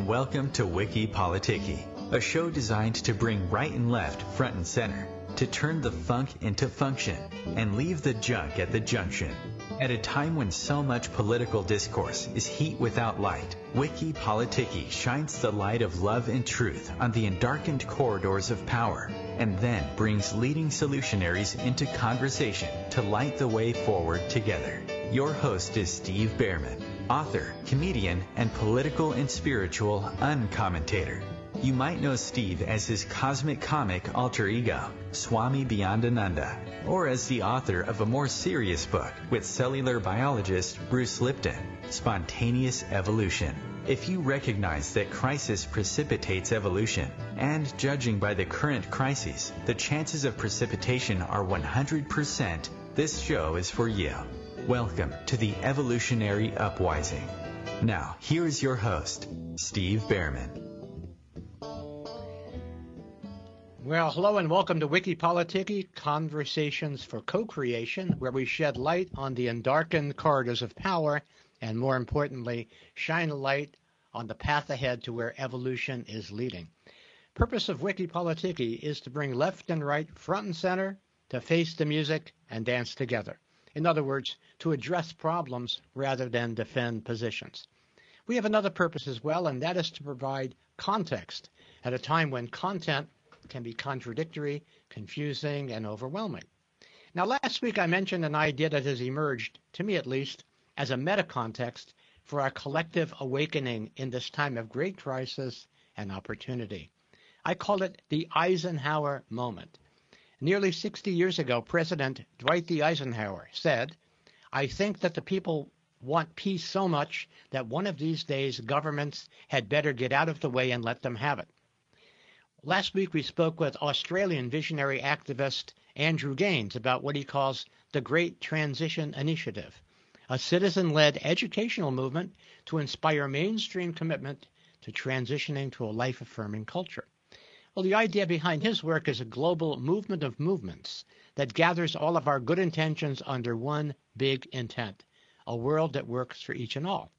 and welcome to Wiki Politiki, a show designed to bring right and left front and center, to turn the funk into function, and leave the junk at the junction. At a time when so much political discourse is heat without light, Wiki Politiki shines the light of love and truth on the endarkened corridors of power, and then brings leading solutionaries into conversation to light the way forward together. Your host is Steve Behrman, author, comedian, and political and spiritual uncommentator. You might know Steve as his cosmic comic alter ego, Swami Beyondananda, or as the author of a more serious book with cellular biologist Bruce Lipton, Spontaneous Evolution. If you recognize that crisis precipitates evolution, and judging by the current crises, the chances of precipitation are 100%, this show is for you. Welcome to the Evolutionary Upwising. Now, here is your host, Steve Behrman. Well, hello and welcome to Wiki Politiki, Conversations for Co-Creation, where we shed light on the endarkened corridors of power and, more importantly, shine a light on the path ahead to where evolution is leading. Purpose of Wiki Politiki is to bring left and right front and center, to face the music and dance together. In other words, to address problems rather than defend positions. We have another purpose as well, and that is to provide context at a time when content can be contradictory, confusing, and overwhelming. Now, last week I mentioned an idea that has emerged, to me at least, as a meta-context for our collective awakening in this time of great crisis and opportunity. I call it the Eisenhower moment. Nearly 60 years ago, President Dwight D. Eisenhower said, "I think that the people want peace so much that one of these days governments had better get out of the way and let them have it." Last week we spoke with Australian visionary activist Andrew Gaines about what he calls the Great Transition Initiative, a citizen-led educational movement to inspire mainstream commitment to transitioning to a life-affirming culture. Well, the idea behind his work is a global movement of movements that gathers all of our good intentions under one big intent, a world that works for each and all.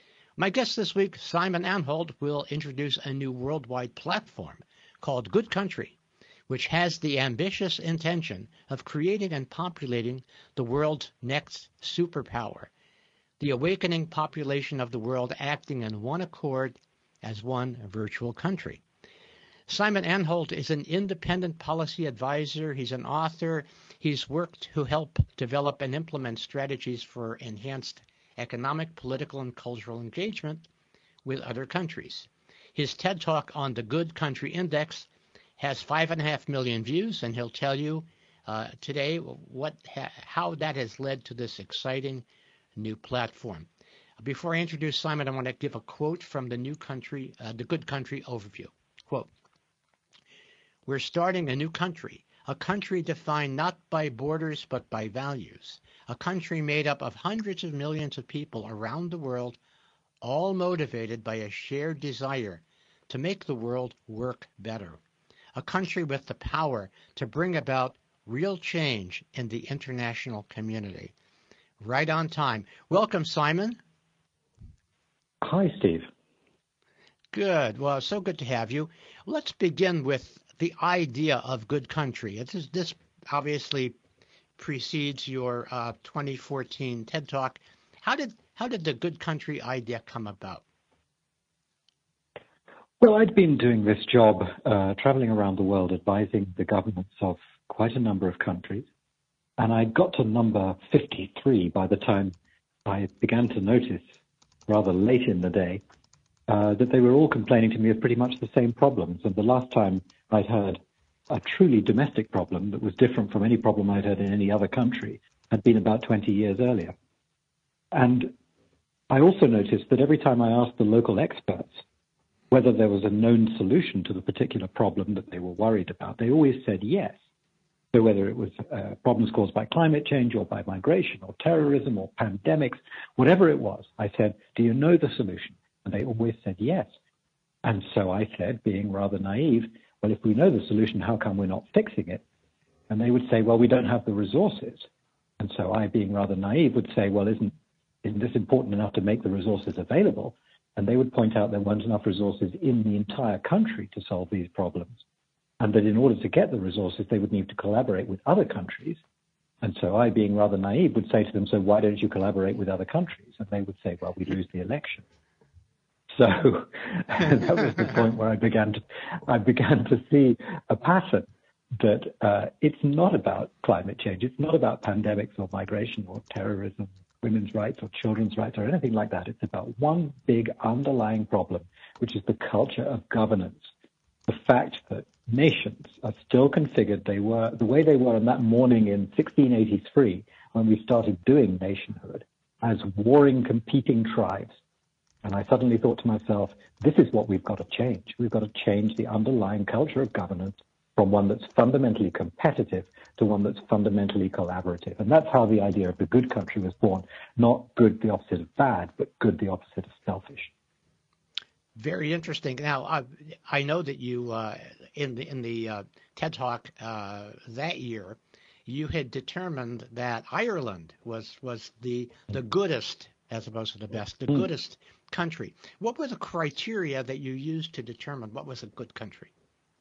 My guest this week, Simon Anholt, will introduce a new worldwide platform called Good Country, which has the ambitious intention of creating and populating the world's next superpower, the awakening population of the world acting in one accord as one virtual country. Simon Anholt is an independent policy advisor. He's an author. He's worked to help develop and implement strategies for enhanced economic, political, and cultural engagement with other countries. His TED Talk on the Good Country Index has 5.5 million views, and he'll tell you today how that has led to this exciting new platform. Before I introduce Simon, I want to give a quote from the Good Country overview. Quote, "We're starting a new country, a country defined not by borders but by values, a country made up of hundreds of millions of people around the world, all motivated by a shared desire to make the world work better, a country with the power to bring about real change in the international community." Right on time. Welcome, Simon. Hi, Steve. Good. Well, so good to have you. Let's begin with the idea of Good Country. This obviously precedes your 2014 TED Talk. How did the Good Country idea come about? Well, I'd been doing this job, traveling around the world, advising the governments of quite a number of countries. And I got to number 53 by the time I began to notice, rather late in the day, that they were all complaining to me of pretty much the same problems. And the last time I'd heard a truly domestic problem that was different from any problem I'd heard in any other country had been about 20 years earlier. And I also noticed that every time I asked the local experts whether there was a known solution to the particular problem that they were worried about, they always said yes. So whether it was problems caused by climate change or by migration or terrorism or pandemics, whatever it was, I said, "Do you know the solution?" And they always said yes. And so I said, being rather naive, "Well, if we know the solution, how come we're not fixing it?" And they would say, "Well, we don't have the resources." And so I, being rather naive, would say, "Well, isn't this important enough to make the resources available?" And they would point out there weren't enough resources in the entire country to solve these problems. And that in order to get the resources, they would need to collaborate with other countries. And so I, being rather naive, would say to them, so why don't you collaborate with other countries? And they would say, well, we'd lose the election. So that was the point where I began to see a pattern that it's not about climate change. It's not about pandemics or migration or terrorism, women's rights or children's rights or anything like that. It's about one big underlying problem, which is the culture of governance. The fact that nations are still configured the way they were on that morning in 1683 when we started doing nationhood as warring, competing tribes. And I suddenly thought to myself, this is what we've got to change. We've got to change the underlying culture of governance from one that's fundamentally competitive to one that's fundamentally collaborative. And that's how the idea of the good country was born. Not good the opposite of bad, but good the opposite of selfish. Very interesting. Now, I know that you, in the TED Talk that year, you had determined that Ireland was the goodest, as opposed to the best, the goodest country. What were the criteria that you used to determine what was a good country?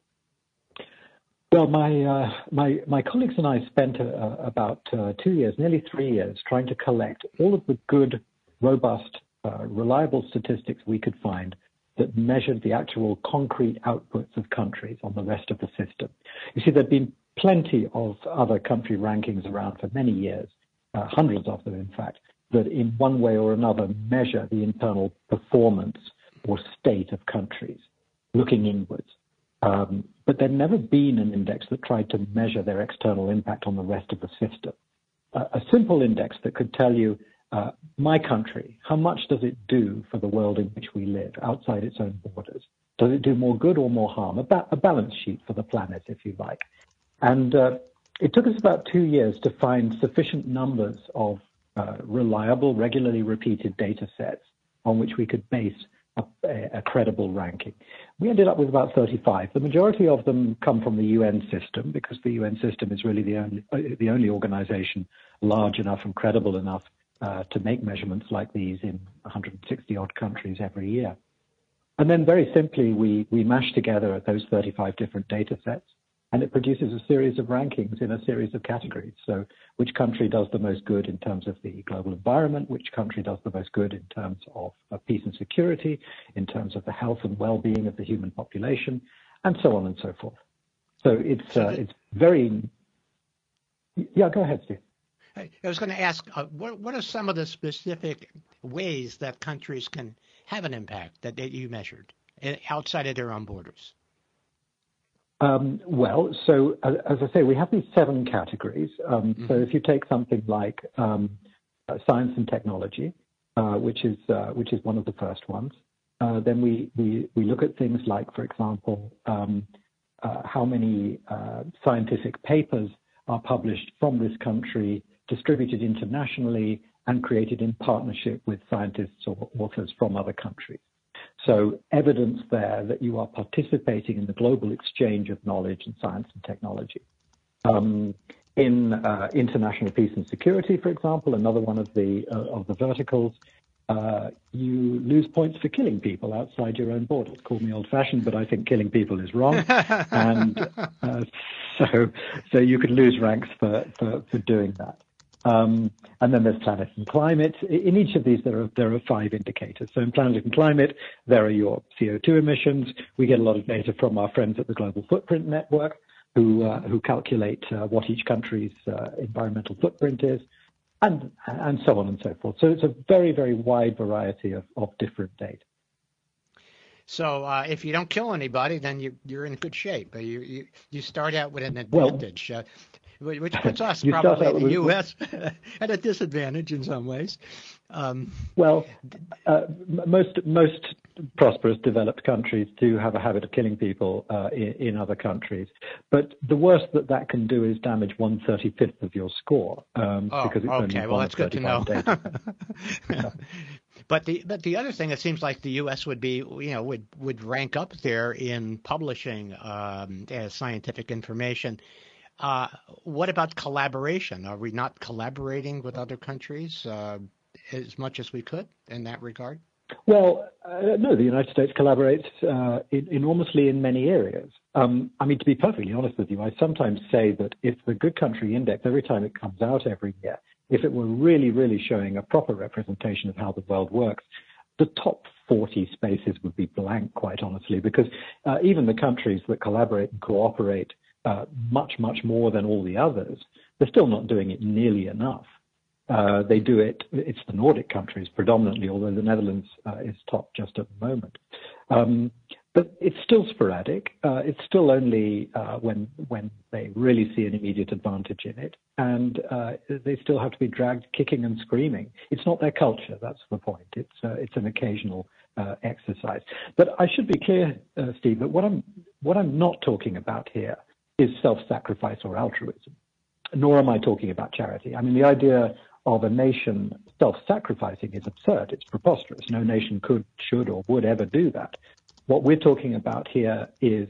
Well, my colleagues and I spent about 2 years, nearly 3 years, trying to collect all of the good, robust, reliable statistics we could find that measured the actual concrete outputs of countries on the rest of the system. You see, there'd been plenty of other country rankings around for many years, hundreds of them, in fact, that in one way or another measure the internal performance or state of countries, looking inwards. But there'd never been an index that tried to measure their external impact on the rest of the system. A simple index that could tell you, my country, how much does it do for the world in which we live, outside its own borders? Does it do more good or more harm? A balance sheet for the planet, if you like. And it took us about 2 years to find sufficient numbers of reliable, regularly repeated data sets on which we could base a credible ranking. We ended up with about 35. The majority of them come from the UN system, because the UN system is really the only organization large enough and credible enough to make measurements like these in 160 odd countries every year. And then very simply, we mash together those 35 different data sets, and it produces a series of rankings in a series of categories. So which country does the most good in terms of the global environment, which country does the most good in terms of peace and security, in terms of the health and well-being of the human population, and so on and so forth. So it's very... Yeah, go ahead, Steve. I was going to ask, what are some of the specific ways that countries can have an impact that you measured outside of their own borders? Well, so as I say, we have these 7 categories. So if you take something like science and technology, which is one of the first ones, then we look at things like, for example, how many scientific papers are published from this country, distributed internationally, and created in partnership with scientists or authors from other countries. So evidence there that you are participating in the global exchange of knowledge and science and technology. In international peace and security, for example, another one of the verticals, you lose points for killing people outside your own borders. Call me old-fashioned, but I think killing people is wrong, and so you could lose ranks for doing that. And then there's planet and climate. In each of these, there are 5 indicators. So in planet and climate, there are your CO2 emissions. We get a lot of data from our friends at the Global Footprint Network, who calculate what each country's environmental footprint is, and so on and so forth. So it's a very, very wide variety of different data. So if you don't kill anybody, then you're in good shape. You start out with an advantage. Which puts us probably in the U.S. at a disadvantage in some ways. Most prosperous developed countries do have a habit of killing people in other countries. But the worst that can do is damage 1/35 of your score. Because it's only well, that's good to know. Yeah. But the other thing, it seems like the U.S. would be, would rank up there in publishing scientific information. What about collaboration? Are we not collaborating with other countries as much as we could in that regard? Well, no, the United States collaborates enormously in many areas. I mean, to be perfectly honest with you, I sometimes say that if the Good Country Index, every time it comes out every year, if it were really, really showing a proper representation of how the world works, the top 40 spaces would be blank, quite honestly, because even the countries that collaborate and cooperate much, much more than all the others, they're still not doing it nearly enough. They do it, it's the Nordic countries predominantly, although the Netherlands is top just at the moment. But it's still sporadic. It's still only when they really see an immediate advantage in it. And they still have to be dragged kicking and screaming. It's not their culture, that's the point. It's an occasional exercise. But I should be clear, Steve, that what I'm not talking about here is self-sacrifice or altruism, nor am I talking about charity. I mean, the idea of a nation self-sacrificing is absurd. It's preposterous. No nation could, should, or would ever do that. What we're talking about here is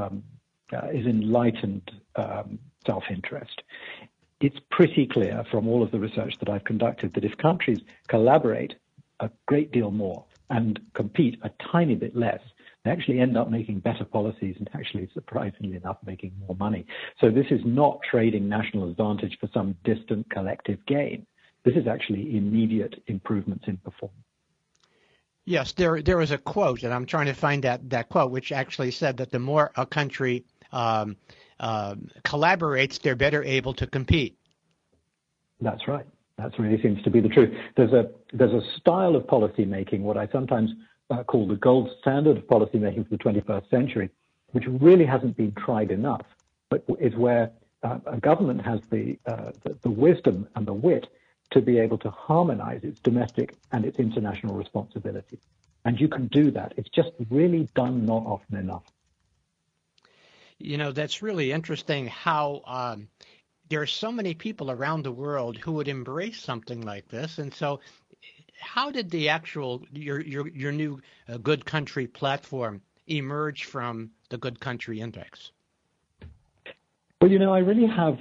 enlightened self-interest. It's pretty clear from all of the research that I've conducted that if countries collaborate a great deal more and compete a tiny bit less, they actually end up making better policies and actually, surprisingly enough, making more money. So this is not trading national advantage for some distant collective gain. This is actually immediate improvements in performance. Yes, there was a quote, and I'm trying to find that quote, which actually said that the more a country collaborates, they're better able to compete. That's right. That really seems to be the truth. There's a style of policy making, what I sometimes call the gold standard of policy making for the 21st century, which really hasn't been tried enough, but is where a government has the wisdom and the wit to be able to harmonize its domestic and its international responsibility. And you can do that. It's just really done not often enough. You know, that's really interesting how there are so many people around the world who would embrace something like this. And so how did the actual, your new Good Country platform emerge from the Good Country Index? Well, you know, I really have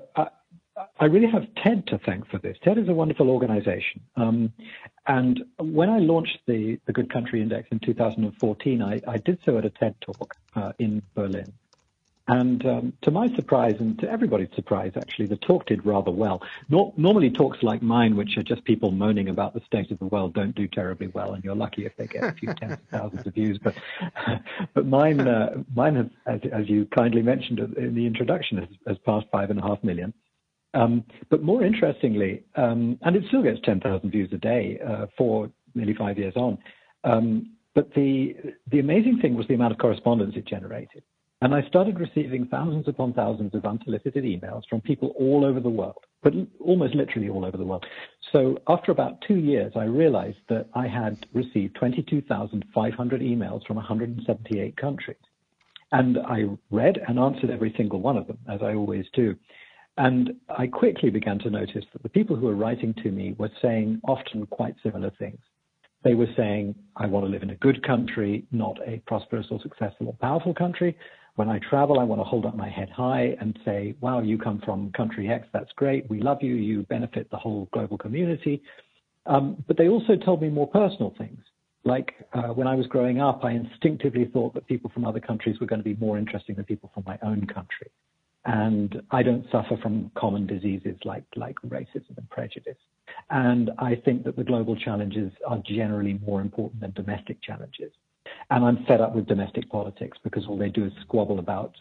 TED to thank for this. TED is a wonderful organization. And when I launched the Good Country Index in 2014, I did so at a TED talk in Berlin. And to my surprise, and to everybody's surprise, actually, the talk did rather well. Normally talks like mine, which are just people moaning about the state of the world, don't do terribly well, and you're lucky if they get a few tens of thousands of views. But mine has, as you kindly mentioned in the introduction, has passed 5.5 million. But more interestingly, and it still gets 10,000 views a day for nearly 5 years on. But the amazing thing was the amount of correspondence it generated. And I started receiving thousands upon thousands of unsolicited emails from people all over the world, but almost literally all over the world. So after about 2 years, I realized that I had received 22,500 emails from 178 countries. And I read and answered every single one of them, as I always do. And I quickly began to notice that the people who were writing to me were saying often quite similar things. They were saying, I want to live in a good country, not a prosperous or successful or powerful country. When I travel, I want to hold up my head high and say, wow, you come from country X, that's great. We love you. You benefit the whole global community. But they also told me more personal things. Like when I was growing up, I instinctively thought that people from other countries were going to be more interesting than people from my own country. And I don't suffer from common diseases like racism and prejudice. And I think that the global challenges are generally more important than domestic challenges. And I'm fed up with domestic politics because all they do is squabble about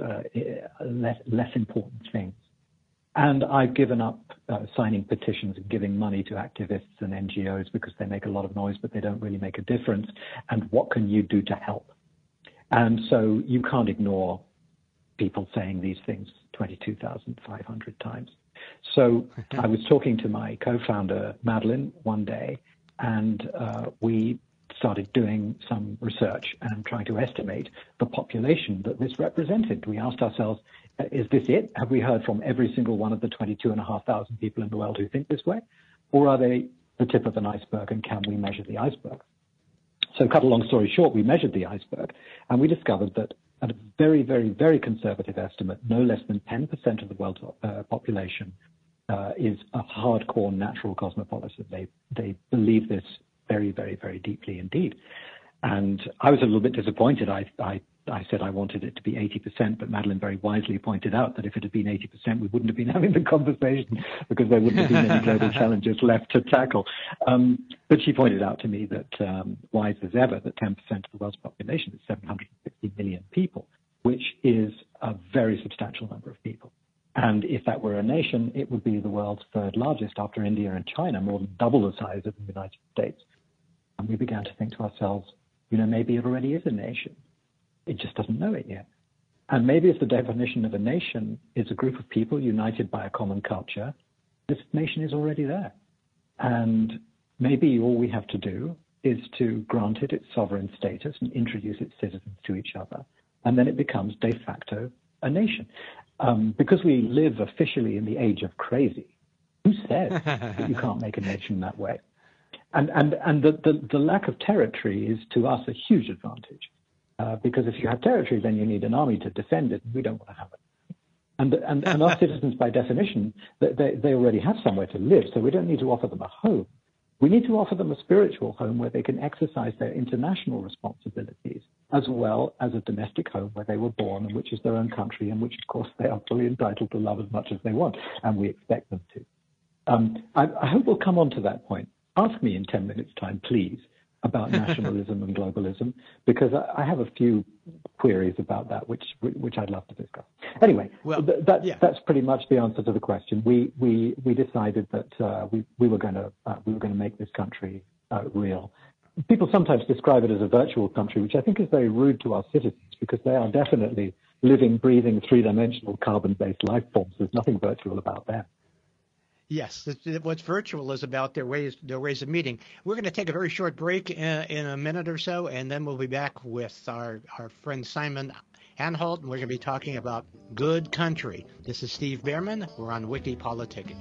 less important things. And I've given up signing petitions and giving money to activists and NGOs because they make a lot of noise, but they don't really make a difference. And what can you do to help? And so you can't ignore people saying these things 22,500 times. So I was talking to my co-founder, Madeline, one day, and we started doing some research and trying to estimate the population that this represented. We asked ourselves, is this it? Have we heard from every single one of the 22,500 people in the world who think this way? Or are they the tip of an iceberg, and can we measure the iceberg? So cut a long story short, we measured the iceberg, and we discovered that at a very, very, very conservative estimate, no less than 10% of the world's population is a hardcore natural cosmopolitan. They believe this very, very, very deeply indeed. And I was a little bit disappointed. I said I wanted it to be 80%, but Madeleine very wisely pointed out that if it had been 80%, we wouldn't have been having the conversation because there wouldn't have been any global challenges left to tackle. But she pointed out to me that, wise as ever, that 10% of the world's population is 760 million people, which is a very substantial number of people. And if that were a nation, it would be the world's third largest after India and China, more than double the size of the United States. And we began to think to ourselves, maybe it already is a nation. It just doesn't know it yet. And maybe if the definition of a nation is a group of people united by a common culture, this nation is already there. And maybe all we have to do is to grant it its sovereign status and introduce its citizens to each other. And then it becomes de facto a nation. Because we live officially in the age of crazy, who says that you can't make a nation that way? And the lack of territory is to us a huge advantage. Because if you have territory, then you need an army to defend it. We don't want to have it. And our citizens, by definition, they already have somewhere to live, so we don't need to offer them a home. We need to offer them a spiritual home where they can exercise their international responsibilities, as well as a domestic home where they were born, and which is their own country, and which, of course, they are fully entitled to love as much as they want, and we expect them to. I hope we'll come on to that point. Ask me in 10 minutes' time, please, about nationalism and globalism, because I have a few queries about that, which I'd love to discuss. Anyway, well, that's pretty much the answer to the question. We decided that we were going to make this country real. People sometimes describe it as a virtual country, which I think is very rude to our citizens, because they are definitely living, breathing, three-dimensional carbon-based life forms. There's nothing virtual about them. Yes, what's virtual is about their ways of meeting. We're going to take a very short break in a minute or so, and then we'll be back with our friend Simon Anholt, and we're going to be talking about good country. This is Steve Bhaerman. We're on Wiki Politicking.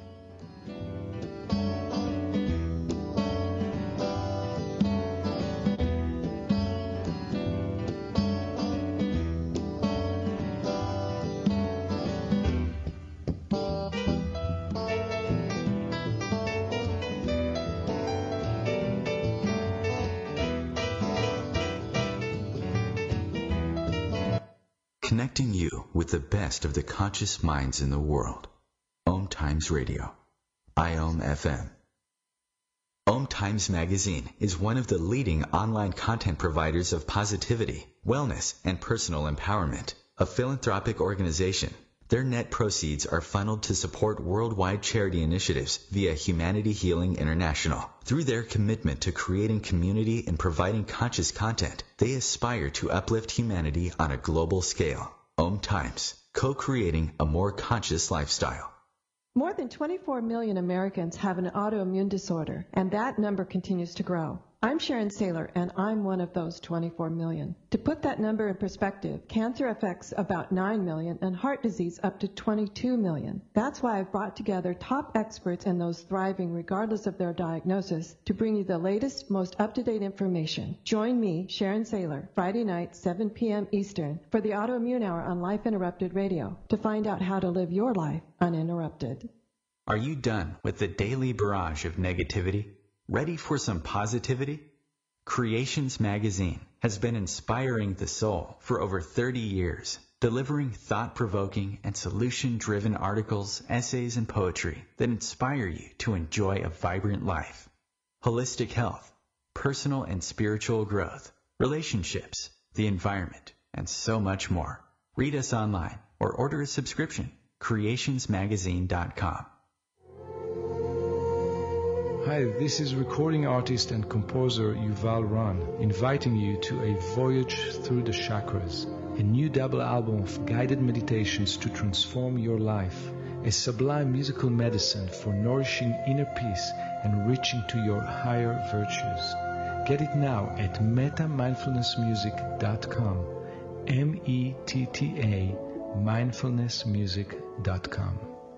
Connecting you with the best of the conscious minds in the world. Om Times Radio. IOM FM. Om Times Magazine is one of the leading online content providers of positivity, wellness, and personal empowerment. A philanthropic organization. Their net proceeds are funneled to support worldwide charity initiatives via Humanity Healing International. Through their commitment to creating community and providing conscious content, they aspire to uplift humanity on a global scale. Om Times, co-creating a more conscious lifestyle. More than 24 million Americans have an autoimmune disorder, and that number continues to grow. I'm Sharon Saylor, and I'm one of those 24 million. To put that number in perspective, cancer affects about 9 million and heart disease up to 22 million. That's why I've brought together top experts and those thriving regardless of their diagnosis to bring you the latest, most up-to-date information. Join me, Sharon Saylor, Friday night, 7 p.m. Eastern, for the Autoimmune Hour on Life Interrupted Radio to find out how to live your life uninterrupted. Are you done with the daily barrage of negativity? Ready for some positivity? Creations Magazine has been inspiring the soul for over 30 years, delivering thought-provoking and solution-driven articles, essays, and poetry that inspire you to enjoy a vibrant life. Holistic health, personal and spiritual growth, relationships, the environment, and so much more. Read us online or order a subscription. creationsmagazine.com. Hi, this is recording artist and composer Yuval Ron, inviting you to a voyage through the chakras, a new double album of guided meditations to transform your life, a sublime musical medicine for nourishing inner peace and reaching to your higher virtues. Get it now at metamindfulnessmusic.com, METTA mindfulnessmusic.com.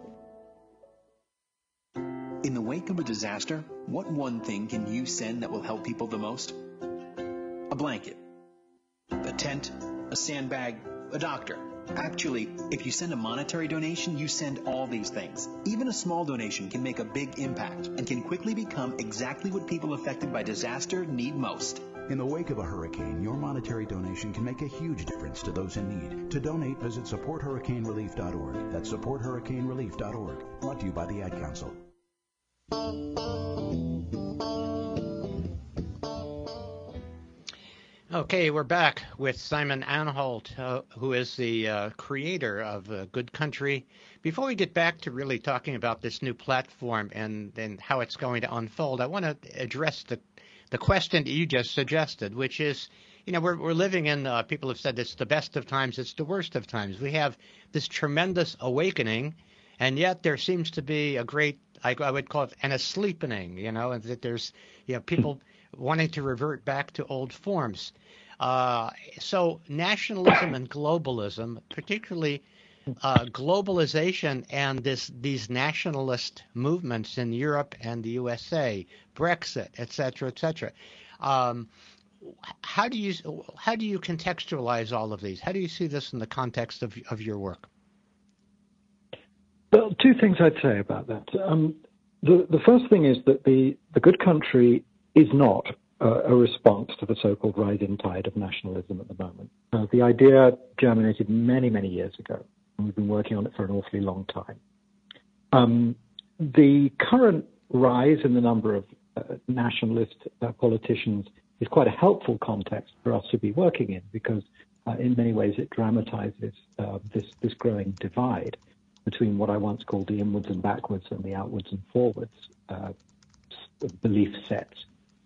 In the wake of a disaster, what one thing can you send that will help people the most? A blanket, a tent, a sandbag, a doctor, Actually, if you send a monetary donation, you send all these things. Even a small donation can make a big impact and can quickly become exactly what people affected by disaster need most. In the wake of a hurricane, your monetary donation can make a huge difference to those in need. To donate, visit supporthurricanerelief.org. That's supporthurricanerelief.org. Brought to you by the Ad Council. Okay, we're back with Simon Anholt, who is the creator of Good Country. Before we get back to really talking about this new platform and how it's going to unfold, I want to address the question that you just suggested, which is, you know, we're living in, people have said it's the best of times, it's the worst of times. We have this tremendous awakening, and yet there seems to be a great, I would call it an asleepening, you know, and that there's, you know, people wanting to revert back to old forms. So nationalism and globalism, particularly globalization and these nationalist movements in Europe and the USA, Brexit, et cetera, et cetera. How do you contextualize all of these? How do you see this in the context of your work? Well, two things I'd say about that. The first thing is that the Good Country is not a response to the so-called rising tide of nationalism at the moment. The idea germinated many, many years ago, and we've been working on it for an awfully long time. The current rise in the number of nationalist politicians is quite a helpful context for us to be working in, because in many ways it dramatizes this growing divide between what I once called the inwards and backwards and the outwards and forwards belief sets.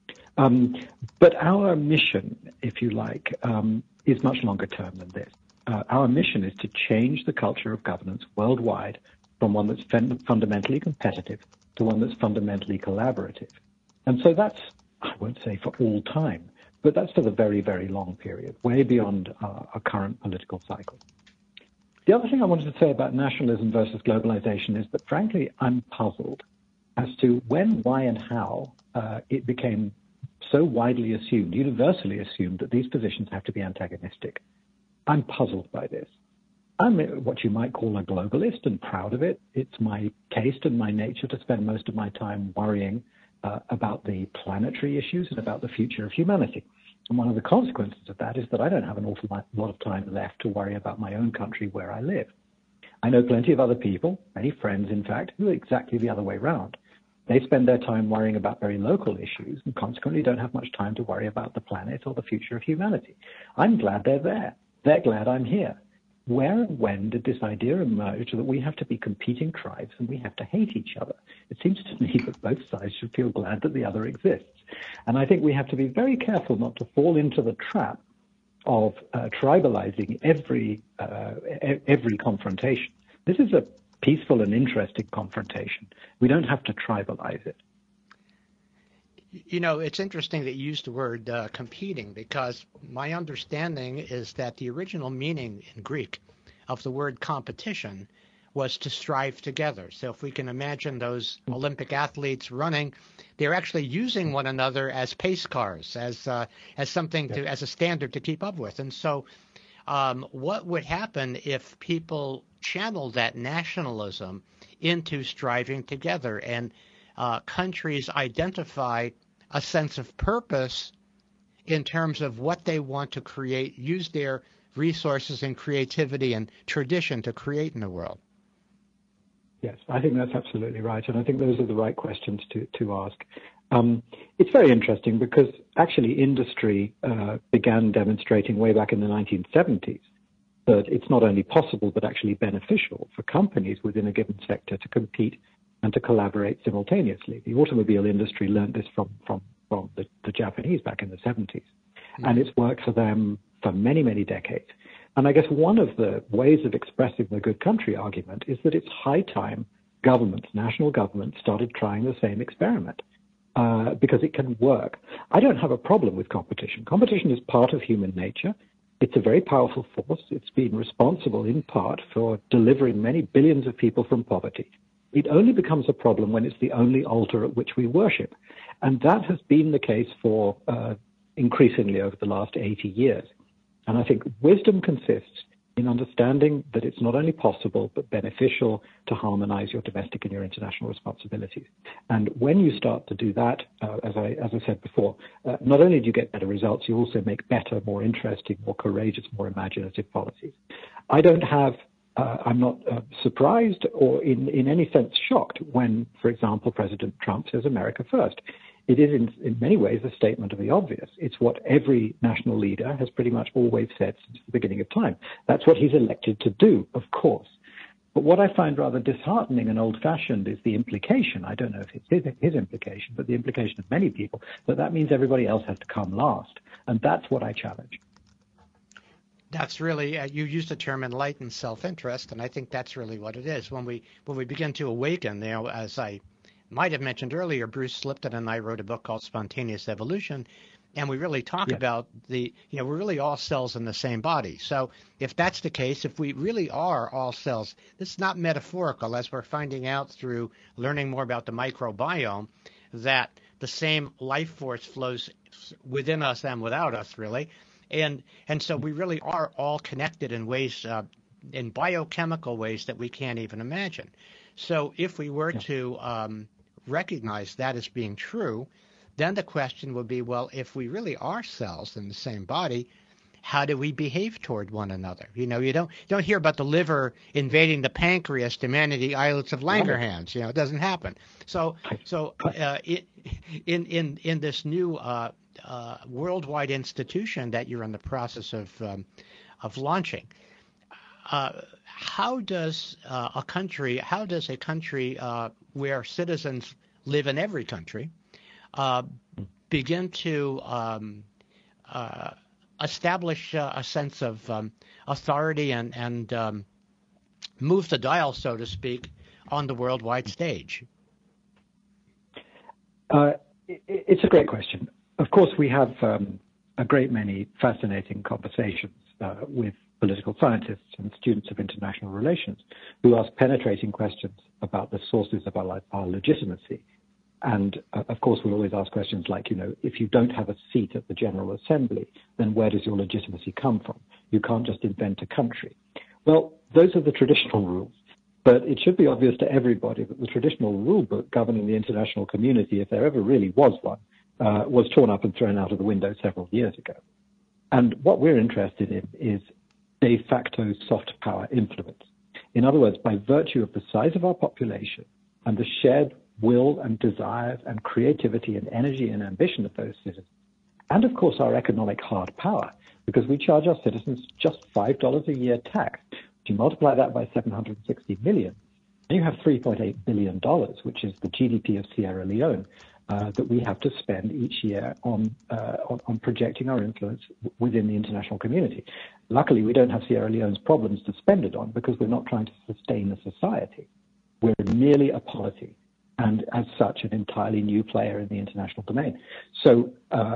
But our mission, if you like, is much longer term than this. Our mission is to change the culture of governance worldwide from one that's fundamentally competitive to one that's fundamentally collaborative. And so that's, I won't say for all time, but that's for the very, very long period, way beyond our current political cycle. The other thing I wanted to say about nationalism versus globalization is that, frankly, I'm puzzled as to when, why, and how it became so widely assumed, universally assumed, that these positions have to be antagonistic. I'm puzzled by this. I'm what you might call a globalist and proud of it. It's my taste and my nature to spend most of my time worrying about the planetary issues and about the future of humanity. And one of the consequences of that is that I don't have an awful lot of time left to worry about my own country where I live. I know plenty of other people, many friends in fact, who are exactly the other way around. They spend their time worrying about very local issues and consequently don't have much time to worry about the planet or the future of humanity. I'm glad they're there. They're glad I'm here. Where and when did this idea emerge that we have to be competing tribes and we have to hate each other? It seems to me that both sides should feel glad that the other exists. And I think we have to be very careful not to fall into the trap of tribalizing every confrontation. This is a peaceful and interesting confrontation. We don't have to tribalize it. You know, it's interesting that you used the word competing, because my understanding is that the original meaning in Greek of the word competition was to strive together. So if we can imagine those Olympic athletes running, they're actually using one another as pace cars, as something to, as a standard to keep up with. And so what would happen if people channeled that nationalism into striving together and countries identify a sense of purpose in terms of what they want to create, use their resources and creativity and tradition to create in the world? Yes, I think that's absolutely right. And I think those are the right questions to ask. It's very interesting because actually industry began demonstrating way back in the 1970s that it's not only possible but actually beneficial for companies within a given sector to compete and to collaborate simultaneously. The automobile industry learned this from the Japanese back in the 70s. And it's worked for them for many, many decades. And I guess one of the ways of expressing the good country argument is that it's high time governments, national governments, started trying the same experiment because it can work. I don't have a problem with competition. Competition is part of human nature. It's a very powerful force. It's been responsible in part for delivering many billions of people from poverty. It only becomes a problem when it's the only altar at which we worship. And that has been the case for increasingly over the last 80 years. And I think wisdom consists in understanding that it's not only possible but beneficial to harmonize your domestic and your international responsibilities. And when you start to do that, as I said before, not only do you get better results, you also make better, more interesting, more courageous, more imaginative policies. I'm not surprised or in any sense shocked when, for example, President Trump says America first. It is in many ways a statement of the obvious. It's what every national leader has pretty much always said since the beginning of time. That's what he's elected to do, of course. But what I find rather disheartening and old-fashioned is the implication, I don't know if it's his implication, but the implication of many people, that means everybody else has to come last. And that's what I challenge. That's really, you used the term enlightened self-interest, and I think that's really what it is. When we begin to awaken, as I might have mentioned earlier, Bruce Lipton and I wrote a book called Spontaneous Evolution, and we really talk about we're really all cells in the same body. So if that's the case, if we really are all cells, this is not metaphorical, as we're finding out through learning more about the microbiome, that the same life force flows within us and without us, really. And so we really are all connected in ways, in biochemical ways that we can't even imagine. So if we were to recognize that as being true, then the question would be, well, if we really are cells in the same body, how do we behave toward one another? You don't hear about the liver invading the pancreas, demanding the islets of Langerhans. It doesn't happen. So in this new worldwide institution that you're in the process of launching, how does a country where citizens live in every country begin to establish a sense of authority and move the dial, so to speak, on the worldwide stage? It's a great question. Of course, we have a great many fascinating conversations with political scientists and students of international relations who ask penetrating questions about the sources of our legitimacy. And of course, we'll always ask questions like, if you don't have a seat at the General Assembly, then where does your legitimacy come from? You can't just invent a country. Well, those are the traditional rules. But it should be obvious to everybody that the traditional rule book governing the international community, if there ever really was one, was torn up and thrown out of the window several years ago. And what we're interested in is de facto soft power influence. In other words, by virtue of the size of our population and the shared will and desires and creativity and energy and ambition of those citizens, and of course our economic hard power, because we charge our citizens just $5 a year tax. If you multiply that by 760 million, then you have $3.8 billion, which is the GDP of Sierra Leone, that we have to spend each year on projecting our influence within the international community. Luckily, we don't have Sierra Leone's problems to spend it on because we're not trying to sustain a society. We're merely a polity, and as such, an entirely new player in the international domain. So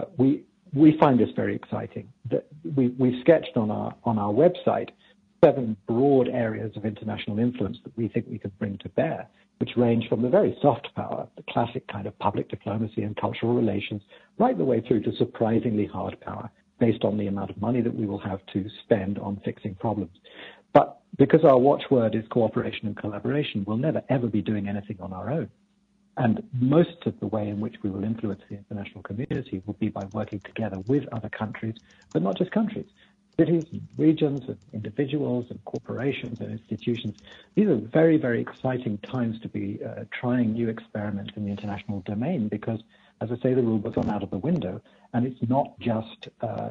we find this very exciting. We've sketched on our website 7 broad areas of international influence that we think we could bring to bear, which range from the very soft power, the classic kind of public diplomacy and cultural relations, right the way through to surprisingly hard power, based on the amount of money that we will have to spend on fixing problems. But because our watchword is cooperation and collaboration, we'll never, ever be doing anything on our own. And most of the way in which we will influence the international community will be by working together with other countries, but not just countries. Cities and regions and individuals and corporations and institutions. These are very, very exciting times to be trying new experiments in the international domain because, as I say, the rule book's gone out of the window, and it's not just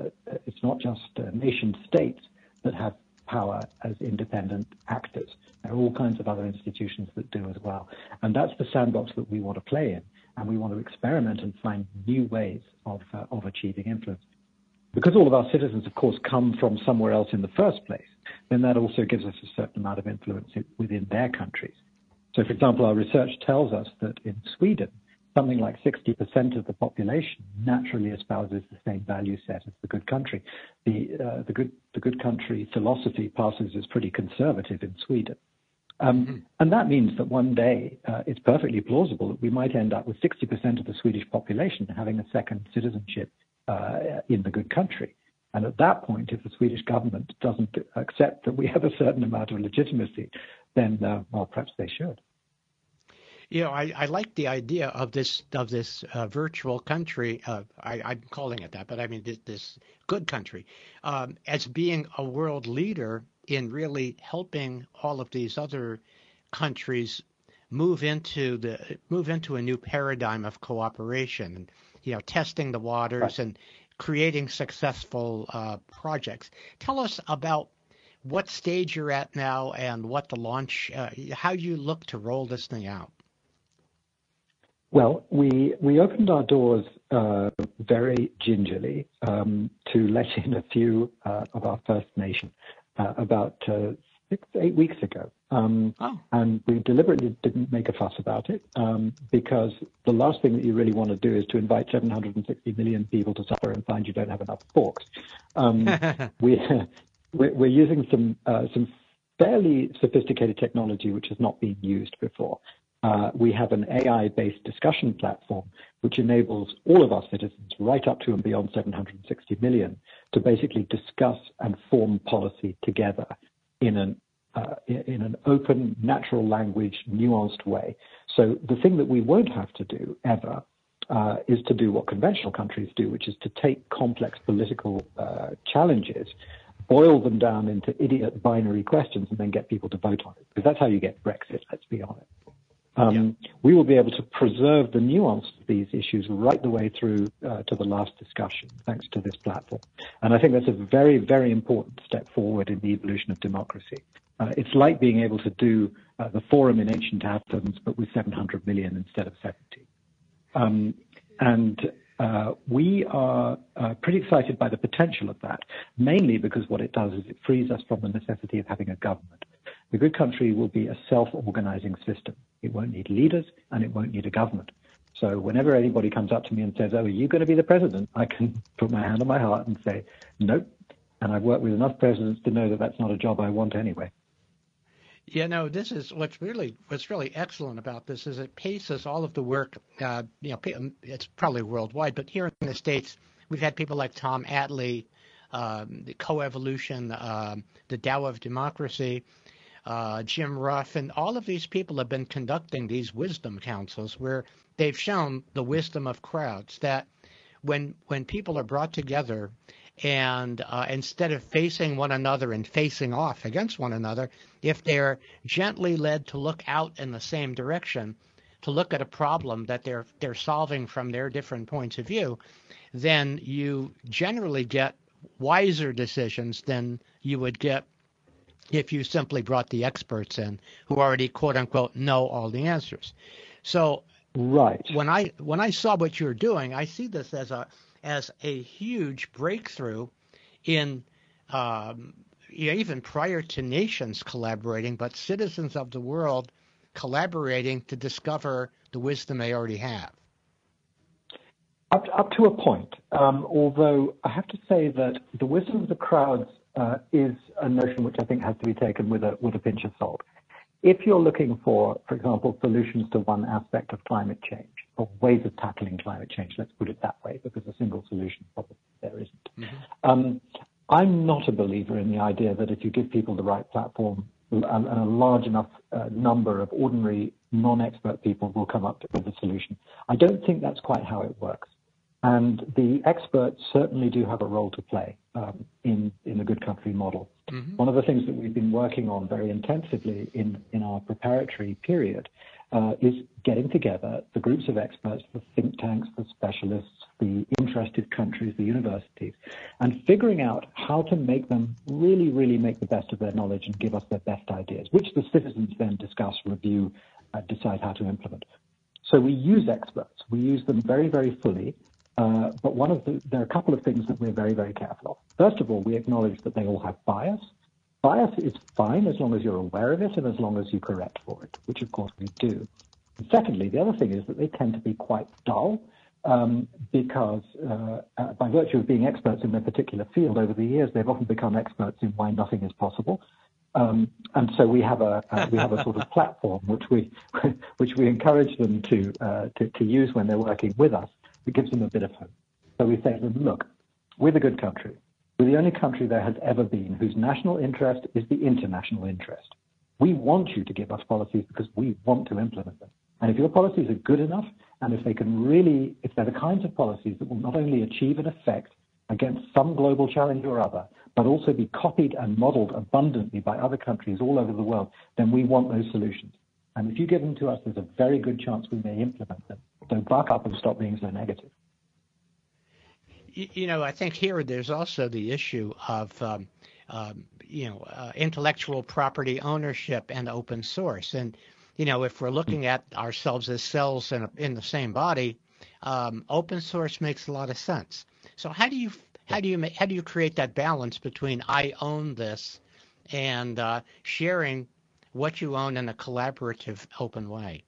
nation states that have power as independent actors. There are all kinds of other institutions that do as well, and that's the sandbox that we want to play in, and we want to experiment and find new ways of achieving influence. Because all of our citizens, of course, come from somewhere else in the first place, then that also gives us a certain amount of influence within their countries. So, for example, our research tells us that in Sweden, something like 60% of the population naturally espouses the same value set as the good country. The good country philosophy passes as pretty conservative in Sweden. And that means that one day it's perfectly plausible that we might end up with 60% of the Swedish population having a second citizenship in the good country. And at that point, if the Swedish government doesn't accept that we have a certain amount of legitimacy, then, well, perhaps they should. You know, I like the idea of this virtual country. I'm calling it that, but I mean this good country as being a world leader in really helping all of these other countries move into a new paradigm of cooperation, and testing the waters right. and creating successful projects. Tell us about what stage you're at now and what the launch, how you look to roll this thing out. Well, we opened our doors very gingerly to let in a few of our First Nation about 6 to 8 weeks ago. And we deliberately didn't make a fuss about it because the last thing that you really want to do is to invite 760 million people to supper and find you don't have enough forks. We're using some fairly sophisticated technology which has not been used before. We have an AI-based discussion platform which enables all of our citizens, right up to and beyond 760 million, to basically discuss and form policy together in an open, natural language, nuanced way. So the thing that we won't have to do ever is to do what conventional countries do, which is to take complex political challenges, boil them down into idiot binary questions, and then get people to vote on it. Because that's how you get Brexit, let's be honest. We will be able to preserve the nuance of these issues right the way through to the last discussion, thanks to this platform. And I think that's a very, very important step forward in the evolution of democracy. It's like being able to do the forum in ancient Athens, but with 700 million instead of 70. We are pretty excited by the potential of that, mainly because what it does is it frees us from the necessity of having a government. The good country will be a self-organizing system. It won't need leaders and it won't need a government. So whenever anybody comes up to me and says, "Oh, are you going to be the president?" I can put my hand on my heart and say, "Nope." And I've worked with enough presidents to know that that's not a job I want anyway. This is what's really excellent about this is it paces all of the work. It's probably worldwide, but here in the States, we've had people like Tom Atlee, the Coevolution, the Tao of Democracy, Jim Ruff, and all of these people have been conducting these wisdom councils where they've shown the wisdom of crowds, that when people are brought together and instead of facing one another and facing off against one another, if they're gently led to look out in the same direction, to look at a problem that they're solving from their different points of view, then you generally get wiser decisions than you would get if you simply brought the experts in who already, quote unquote, know all the answers. So right. When I saw what you're doing, I see this as a huge breakthrough in even prior to nations collaborating, but citizens of the world collaborating to discover the wisdom they already have. Up to a point, although I have to say that the wisdom of the crowds is a notion which I think has to be taken with a pinch of salt. If you're looking for example, solutions to one aspect of climate change, or ways of tackling climate change, let's put it that way, because a single solution probably there isn't. Mm-hmm. I'm not a believer in the idea that if you give people the right platform and a large enough number of ordinary, non-expert people will come up with a solution. I don't think that's quite how it works. And the experts certainly do have a role to play in the good country model. Mm-hmm. One of the things that we've been working on very intensively in our preparatory period is getting together the groups of experts, the think tanks, the specialists, the interested countries, the universities, and figuring out how to make them really, really make the best of their knowledge and give us their best ideas, which the citizens then discuss, review, decide how to implement. So we use experts. We use them very, very fully. But there are a couple of things that we're very, very careful of. First of all, we acknowledge that they all have bias. Bias is fine as long as you're aware of it and as long as you correct for it, which of course we do. And secondly, the other thing is that they tend to be quite dull because by virtue of being experts in their particular field over the years, they've often become experts in why nothing is possible. And so we have a sort of platform which we encourage them to use when they're working with us. It gives them a bit of hope. So we say to them, look, we're the good country. We're the only country there has ever been whose national interest is the international interest. We want you to give us policies because we want to implement them. And if your policies are good enough, and if they're the kinds of policies that will not only achieve an effect against some global challenge or other, but also be copied and modeled abundantly by other countries all over the world, then we want those solutions. And if you give them to us, there's a very good chance we may implement them. So buck up and stop being so negative. I think here there's also the issue of, intellectual property ownership and open source. And, if we're looking at ourselves as cells in the same body, open source makes a lot of sense. So how do you create that balance between I own this and sharing what you own in a collaborative, open way?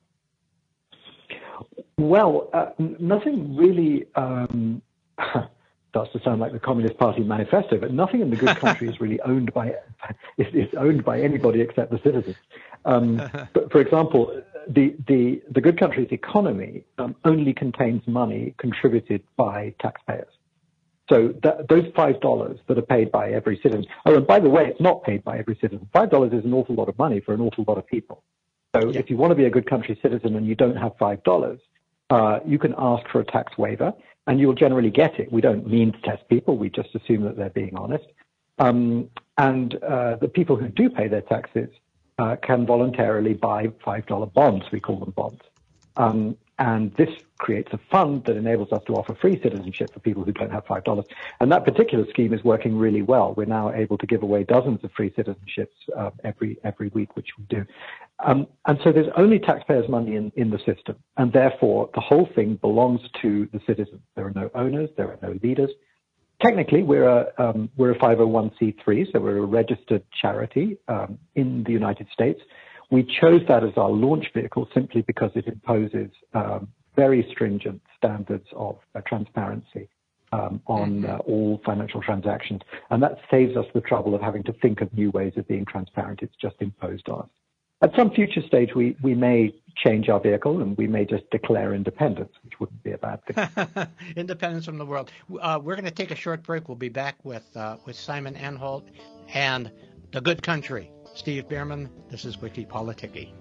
Well, nothing really starts to sound like the Communist Party manifesto, but nothing in the good country is really owned by anybody except the citizens. But for example, the good country's economy only contains money contributed by taxpayers. So those $5 that are paid by every citizen. Oh, and by the way, it's not paid by every citizen. $5 is an awful lot of money for an awful lot of people. So if you want to be a good country citizen and you don't have $5, you can ask for a tax waiver, and you'll generally get it. We don't mean to test people. We just assume that they're being honest. And the people who do pay their taxes can voluntarily buy $5 bonds. We call them bonds. And this creates a fund that enables us to offer free citizenship for people who don't have $5. And that particular scheme is working really well. We're now able to give away dozens of free citizenships every week, which we do. And so there's only taxpayers' money in the system. And therefore, the whole thing belongs to the citizens. There are no owners. There are no leaders. Technically, we're a 501c3, so we're a registered charity in the United States. We chose that as our launch vehicle simply because it imposes very stringent standards of transparency on all financial transactions. And that saves us the trouble of having to think of new ways of being transparent. It's just imposed on us. At some future stage, we may change our vehicle and we may just declare independence, which wouldn't be a bad thing. Independence from the world. We're going to take a short break. We'll be back with Simon Anholt and The Good Country. Steve Bierman, this is Wiki Politicky.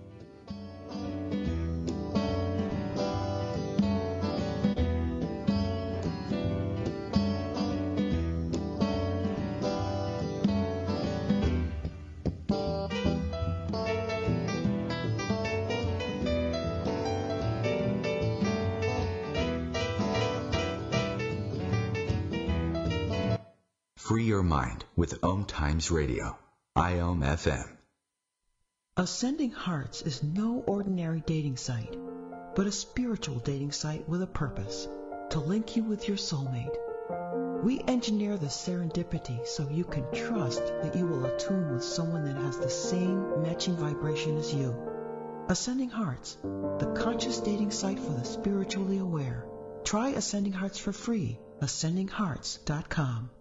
Free your mind with Om Times Radio. IOM FM. Ascending Hearts is no ordinary dating site, but a spiritual dating site with a purpose, to link you with your soulmate. We engineer the serendipity so you can trust that you will attune with someone that has the same matching vibration as you. Ascending Hearts, the conscious dating site for the spiritually aware. Try Ascending Hearts for free. AscendingHearts.com.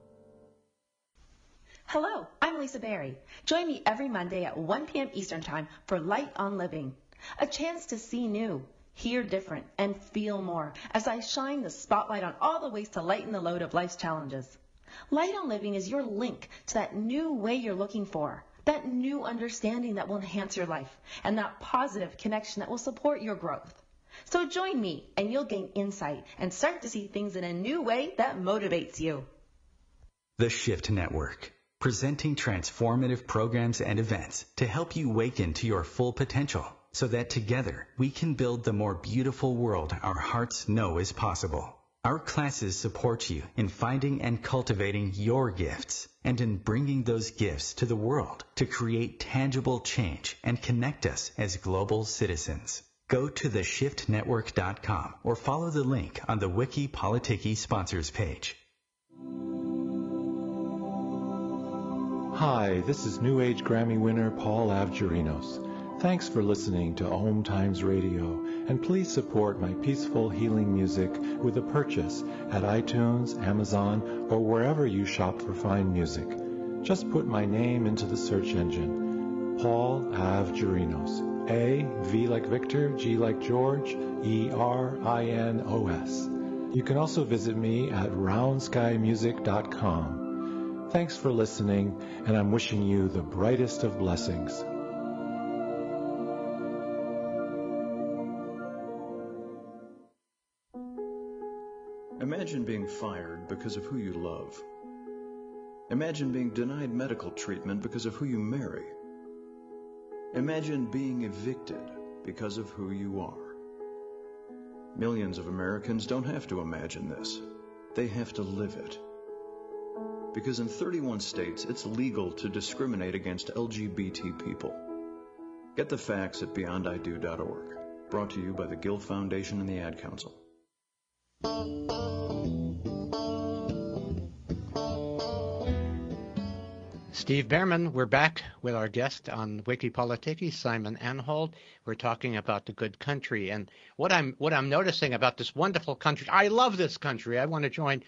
Hello, I'm Lisa Berry. Join me every Monday at 1 p.m. Eastern Time for Light on Living, a chance to see new, hear different, and feel more as I shine the spotlight on all the ways to lighten the load of life's challenges. Light on Living is your link to that new way you're looking for, that new understanding that will enhance your life, and that positive connection that will support your growth. So join me and you'll gain insight and start to see things in a new way that motivates you. The Shift Network, presenting transformative programs and events to help you awaken to your full potential so that together we can build the more beautiful world our hearts know is possible. Our classes support you in finding and cultivating your gifts and in bringing those gifts to the world to create tangible change and connect us as global citizens. Go to theshiftnetwork.com or follow the link on the Wiki Politicky sponsors page. Hi, this is New Age Grammy winner Paul Avgerinos. Thanks for listening to Om Times Radio, and please support my peaceful healing music with a purchase at iTunes, Amazon, or wherever you shop for fine music. Just put my name into the search engine, Paul Avgerinos. A, V like Victor, G like George, E-R-I-N-O-S. You can also visit me at roundskymusic.com. Thanks for listening, and I'm wishing you the brightest of blessings. Imagine being fired because of who you love. Imagine being denied medical treatment because of who you marry. Imagine being evicted because of who you are. Millions of Americans don't have to imagine this. They have to live it. Because in 31 states, it's legal to discriminate against LGBT people. Get the facts at beyondido.org. Brought to you by the Gill Foundation and the Ad Council. Steve Behrman, we're back with our guest on Wikipolitiki, Simon Anhold. We're talking about the good country, and what I'm noticing about this wonderful country. I love this country. I want to join.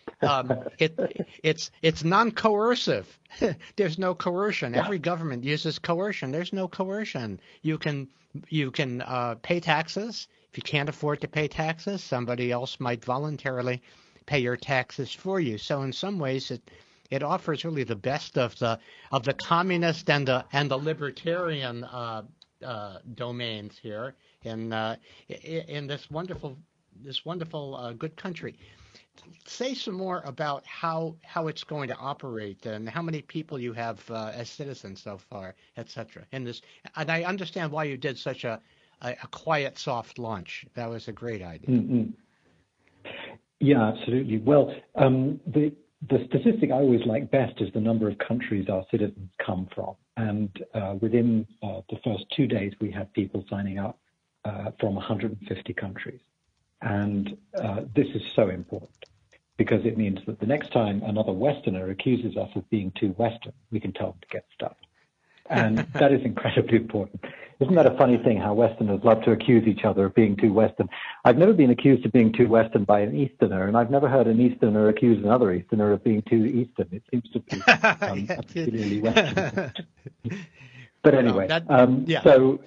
It's non-coercive. There's no coercion. Every government uses coercion. There's no coercion. You can pay taxes. If you can't afford to pay taxes, somebody else might voluntarily pay your taxes for you. So in some ways, it offers really the best of the communist and the libertarian domains here in this wonderful good country. Say some more about how it's going to operate and how many people you have as citizens so far, etc. In this, and I understand why you did such a quiet, soft launch. That was a great idea. Mm-hmm. Yeah, absolutely. Well, the statistic I always like best is the number of countries our citizens come from. And within the first 2 days, we had people signing up from 150 countries. And this is so important because it means that the next time another Westerner accuses us of being too Western, we can tell them to get stuck. And that is incredibly important. Isn't that a funny thing, how Westerners love to accuse each other of being too Western? I've never been accused of being too Western by an Easterner, and I've never heard an Easterner accuse another Easterner of being too Eastern. It seems to be a particularly Western. But anyway, so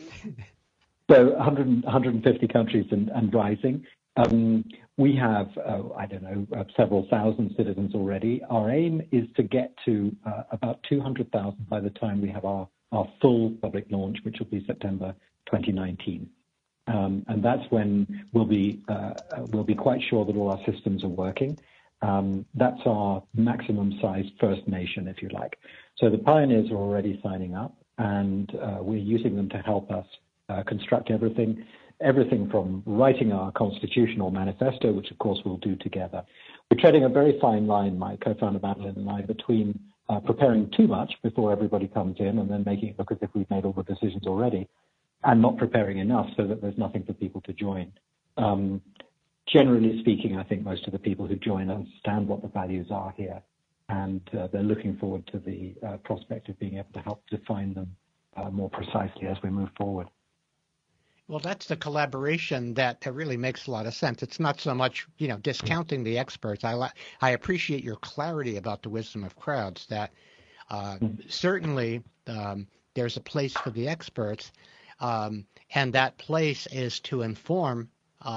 150 countries and rising. We have, several thousand citizens already. Our aim is to get to about 200,000 by the time we have our full public launch, which will be September 2019. And that's when we'll be quite sure that all our systems are working. That's our maximum size First Nation, if you like. So the pioneers are already signing up, and we're using them to help us construct everything from writing our constitutional manifesto, which of course we'll do together. We're treading a very fine line, my co-founder Madeline and I, between preparing too much before everybody comes in and then making it look as if we've made all the decisions already, and not preparing enough so that there's nothing for people to join. Generally speaking, I think most of the people who join understand what the values are here, and they're looking forward to the prospect of being able to help define them more precisely as we move forward. Well, that's the collaboration that really makes a lot of sense. It's not so much, discounting the experts. I appreciate your clarity about the wisdom of crowds, that certainly there's a place for the experts, and that place is to inform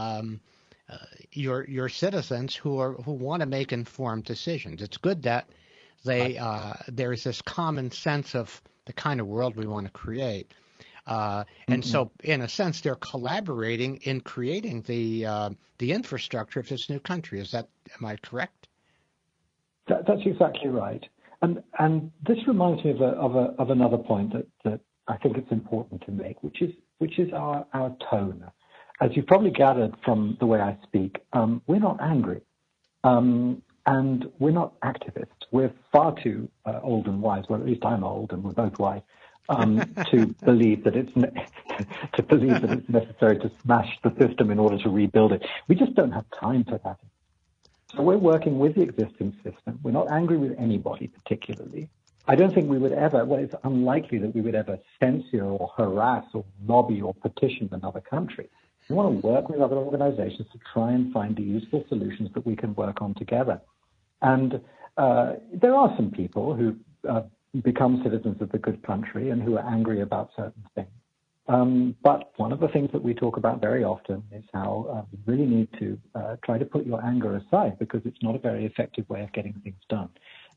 your citizens who want to make informed decisions. It's good that there's this common sense of the kind of world we want to create. And so, in a sense, they're collaborating in creating the infrastructure of this new country. Am I correct? That's exactly right. And this reminds me of another point that I think it's important to make, which is our tone. As you've probably gathered from the way I speak, we're not angry, and we're not activists. We're far too old and wise. Well, at least I'm old, and we're both wise. To believe that it's necessary to smash the system in order to rebuild it. We just don't have time for that. So we're working with the existing system. We're not angry with anybody particularly. I don't think we would ever, it's unlikely that we would ever censure or harass or lobby or petition another country. We want to work with other organizations to try and find the useful solutions that we can work on together. And there are some people who become citizens of the good country and who are angry about certain things. But one of the things that we talk about very often is how you really need to try to put your anger aside, because it's not a very effective way of getting things done.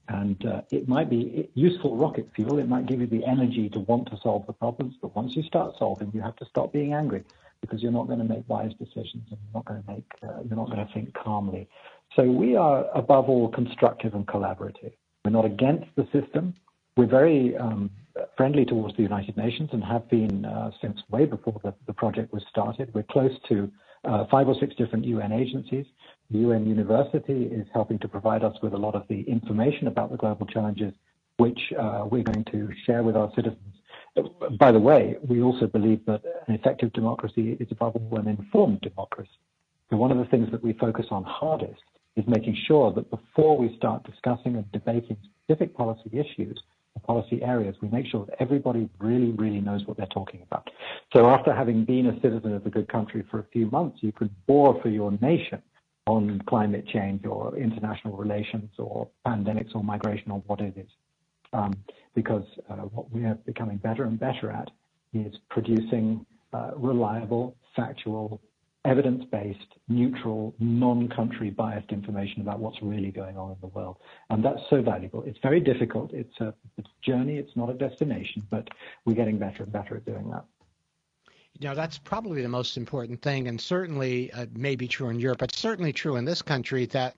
And it might be useful rocket fuel. It might give you the energy to want to solve the problems. But once you start solving, you have to stop being angry, because you're not going to make wise decisions, and you're not going to think calmly. So we are, above all, constructive and collaborative. We're not against the system. We're very friendly towards the United Nations, and have been since way before the project was started. We're close to 5 or 6 different UN agencies. The UN University is helping to provide us with a lot of the information about the global challenges, which we're going to share with our citizens. By the way, we also believe that an effective democracy is above all an informed democracy. So one of the things that we focus on hardest is making sure that before we start discussing and debating specific policy issues, policy areas, we make sure that everybody really, really knows what they're talking about. So after having been a citizen of the good country for a few months, you can bore for your nation on climate change or international relations or pandemics or migration or what it is. Because what we are becoming better and better at is producing reliable, factual, evidence-based, neutral, non-country biased information about what's really going on in the world. And that's so valuable. It's very difficult. It's a journey. It's not a destination, but we're getting better and better at doing that. You know, that's probably the most important thing, and certainly may be true in Europe, but certainly true in this country, that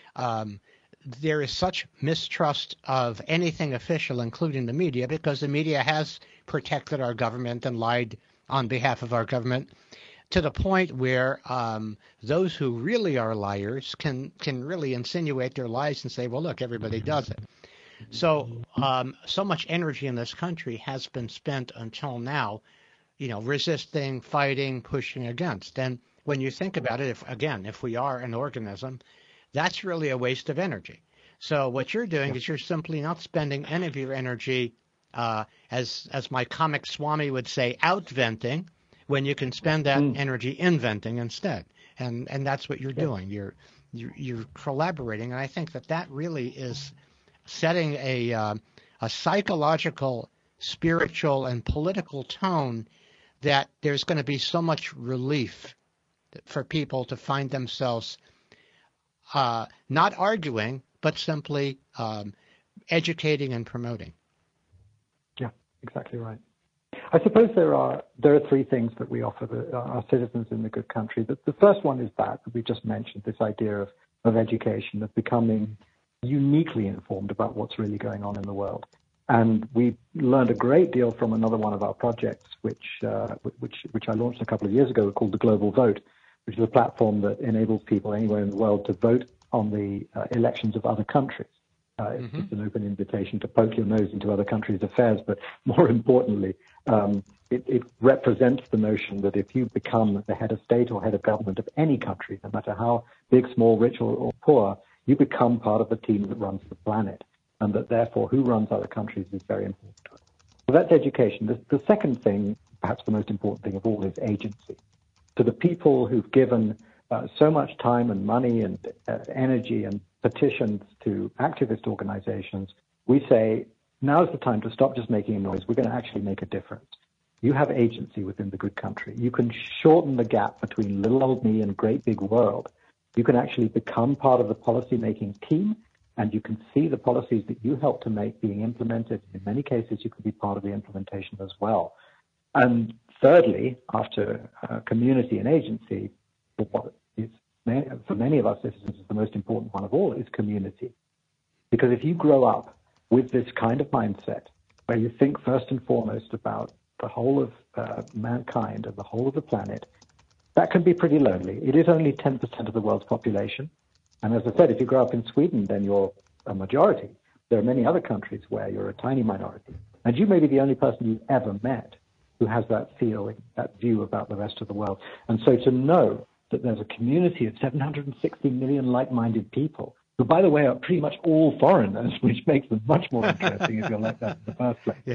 there is such mistrust of anything official, including the media, because the media has protected our government and lied on behalf of our government, to the point where those who really are liars can really insinuate their lies and say, well, look, everybody does it. So so much energy in this country has been spent until now, you know, resisting, fighting, pushing against. And when you think about it, if we are an organism, that's really a waste of energy. So what you're doing is you're simply not spending any of your energy, as my comic Swami would say, outventing, when you can spend that energy inventing instead. And that's what you're doing. You're collaborating. And I think that really is setting a psychological, spiritual, and political tone that there's going to be so much relief for people to find themselves not arguing, but simply educating and promoting. Yeah, exactly right. I suppose there are 3 things that we offer our citizens in the good country. The first one is that we just mentioned, this idea of education, of becoming uniquely informed about what's really going on in the world. And we learned a great deal from another one of our projects, which I launched a couple of years ago, called the Global Vote, which is a platform that enables people anywhere in the world to vote on the elections of other countries. It's just an open invitation to poke your nose into other countries' affairs, but more importantly, it represents the notion that if you become the head of state or head of government of any country, no matter how big, small, rich, or poor, you become part of the team that runs the planet, and that therefore who runs other countries is very important to us. So that's education. The second thing, perhaps the most important thing of all, is agency. To the people who've given so much time and money and energy and petitions to activist organizations, we say, now's the time to stop just making a noise. We're going to actually make a difference. You have agency within the good country. You can shorten the gap between little old me and great big world. You can actually become part of the policy-making team, and you can see the policies that you help to make being implemented. In many cases, you can be part of the implementation as well. And thirdly, after community and agency, what is, for many of our citizens, is the most important one of all, is community. Because if you grow up with this kind of mindset, where you think first and foremost about the whole of mankind and the whole of the planet, that can be pretty lonely. It is only 10% of the world's population. And as I said, if you grow up in Sweden, then you're a majority. There are many other countries where you're a tiny minority. And you may be the only person you've ever met who has that feeling, that view about the rest of the world. And so to know that there's a community of 760 million like-minded people, who, by the way, are pretty much all foreigners, which makes them much more interesting if you're like that in the first place,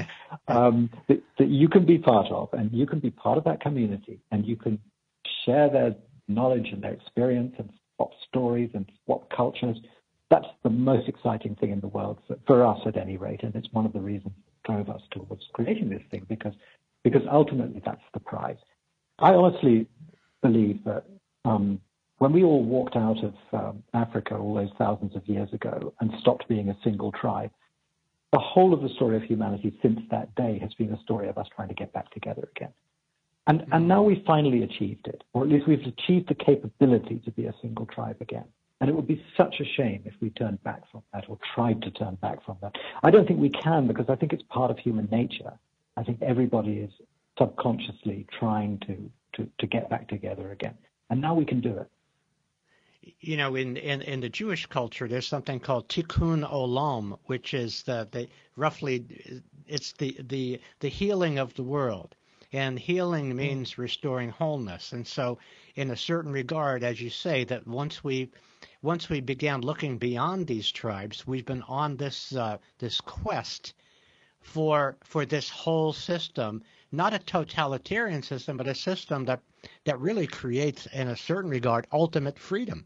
that you can be part of, and you can be part of that community, and you can share their knowledge and their experience and swap stories and swap cultures. That's the most exciting thing in the world, for us at any rate, and it's one of the reasons that drove us towards creating this thing, because ultimately that's the prize. I honestly believe that when we all walked out of Africa all those thousands of years ago and stopped being a single tribe, the whole of the story of humanity since that day has been a story of us trying to get back together again. And now we've finally achieved it, or at least we've achieved the capability to be a single tribe again. And it would be such a shame if we turned back from that or tried to turn back from that. I don't think we can, because I think it's part of human nature. I think everybody is subconsciously trying to get back together again. And now we can do it. You know, in the Jewish culture, there's something called tikkun olam, which is roughly it's the healing of the world. And healing means restoring wholeness. And so in a certain regard, as you say, that once we began looking beyond these tribes, we've been on this quest for this whole system, not a totalitarian system, but a system that really creates, in a certain regard, ultimate freedom.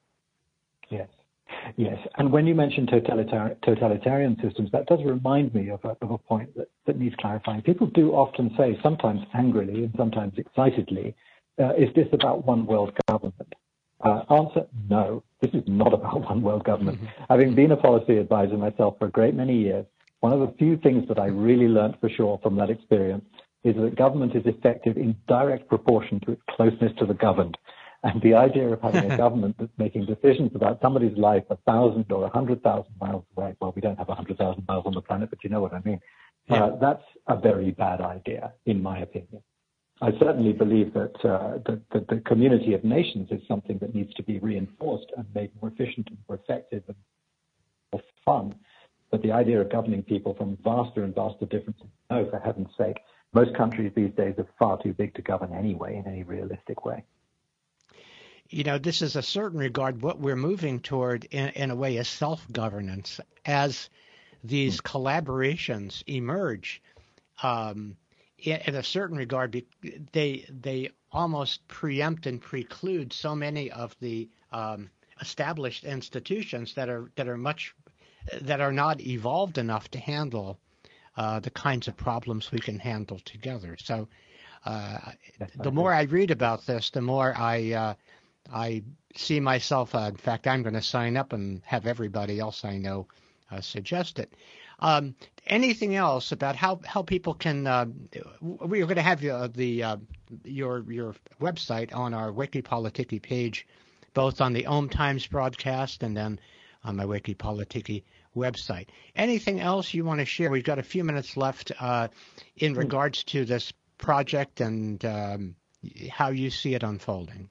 Yes. And when you mention totalitarian systems, that does remind me of a point that needs clarifying. People do often say, sometimes angrily and sometimes excitedly, is this about one world government? Answer, no, this is not about one world government. Having been a policy advisor myself for a great many years, one of the few things that I really learned for sure from that experience is that government is effective in direct proportion to its closeness to the governed. And the idea of having a government that's making decisions about somebody's life 1,000 or 100,000 miles away, well, we don't have 100,000 miles on the planet, but you know what I mean. That's a very bad idea, in my opinion. I certainly believe that the community of nations is something that needs to be reinforced and made more efficient and more effective and more fun. But the idea of governing people from vaster and vaster differences, no, for heaven's sake, most countries these days are far too big to govern anyway in any realistic way. You know, this is a certain regard what we're moving toward in a way is self-governance. As these collaborations emerge, in a certain regard, they almost preempt and preclude so many of the established institutions that are not evolved enough to handle the kinds of problems we can handle together. So the more I read about this, the more I see myself, in fact, I'm going to sign up and have everybody else I know suggest it. Anything else about how people can? We're going to have your website on our Wikipolitiki page, both on the Om Times broadcast and then on my Wikipolitiki website. Anything else you want to share? We've got a few minutes left in regards to this project and how you see it unfolding.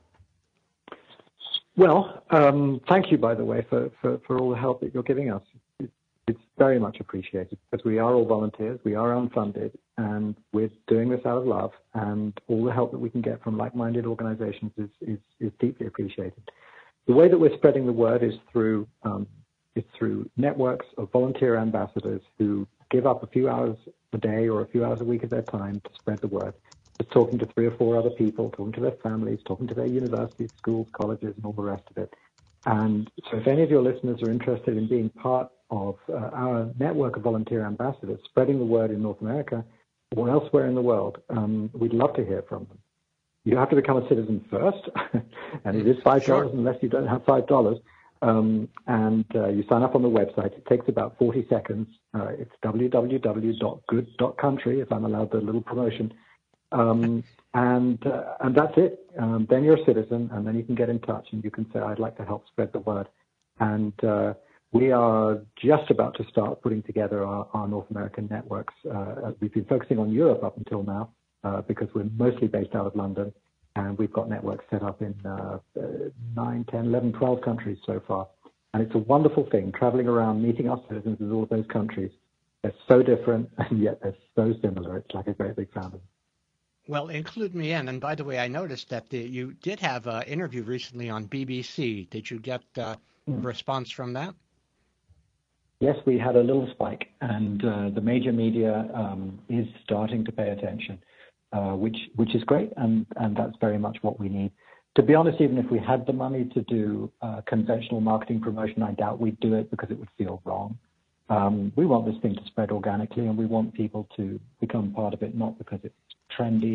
Well, thank you, by the way, for all the help that you're giving us. It's very much appreciated, because we are all volunteers, we are unfunded, and we're doing this out of love, and all the help that we can get from like-minded organizations is deeply appreciated. The way that we're spreading the word is through networks of volunteer ambassadors who give up a few hours a day or a few hours a week of their time to spread the word. Just talking to 3 or 4 other people, talking to their families, talking to their universities, schools, colleges, and all the rest of it. And so if any of your listeners are interested in being part of our network of volunteer ambassadors, spreading the word in North America or elsewhere in the world, we'd love to hear from them. You have to become a citizen first, and it is $5 unless you don't have $5. And you sign up on the website. It takes about 40 seconds. It's www.good.country, if I'm allowed the little promotion. And that's it. Then you're a citizen, and then you can get in touch and you can say, I'd like to help spread the word. And we are just about to start putting together our North American networks. We've been focusing on Europe up until now because we're mostly based out of London, and we've got networks set up in 9, 10, 11, 12 countries so far. And it's a wonderful thing, traveling around, meeting our citizens in all of those countries. They're so different, and yet they're so similar. It's like a great big family. Well, include me in. And by the way, I noticed that you did have an interview recently on BBC. Did you get a response from that? Yes, we had a little spike, and the major media is starting to pay attention, which is great, and that's very much what we need. To be honest, even if we had the money to do conventional marketing promotion, I doubt we'd do it because it would feel wrong. We want this thing to spread organically, and we want people to become part of it, not because it's trendy,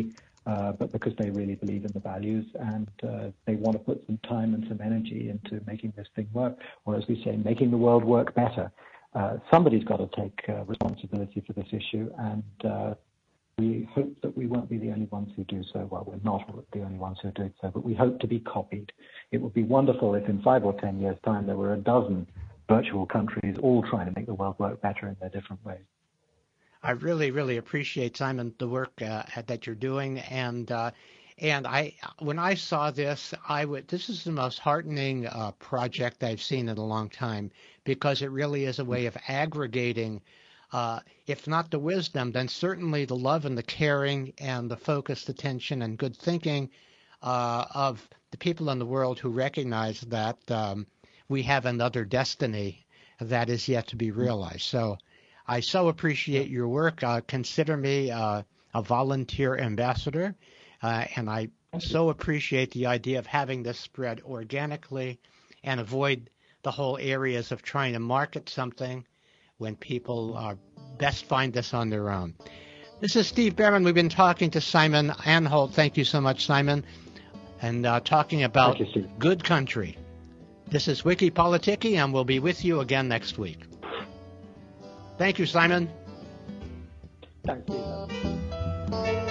but because they really believe in the values and they want to put some time and some energy into making this thing work, or as we say, making the world work better. Somebody's got to take responsibility for this issue, and we hope that we won't be the only ones who do so. Well, we're not the only ones who do so, but we hope to be copied. It would be wonderful if in 5 or 10 years' time there were a dozen virtual countries all trying to make the world work better in their different ways. I really, really appreciate, Simon, the work that you're doing. And when I saw this, this is the most heartening project I've seen in a long time, because it really is a way of aggregating, if not the wisdom, then certainly the love and the caring and the focused attention and good thinking of the people in the world who recognize that we have another destiny that is yet to be realized. So I so appreciate your work. Consider me a volunteer ambassador, and I so appreciate the idea of having this spread organically and avoid the whole areas of trying to market something when people best find this on their own. This is Steve Bhaerman. We've been talking to Simon Anholt. Thank you so much, Simon, and talking about good country. This is Wiki Politiki, and we'll be with you again next week. Thank you, Simon. Thank you.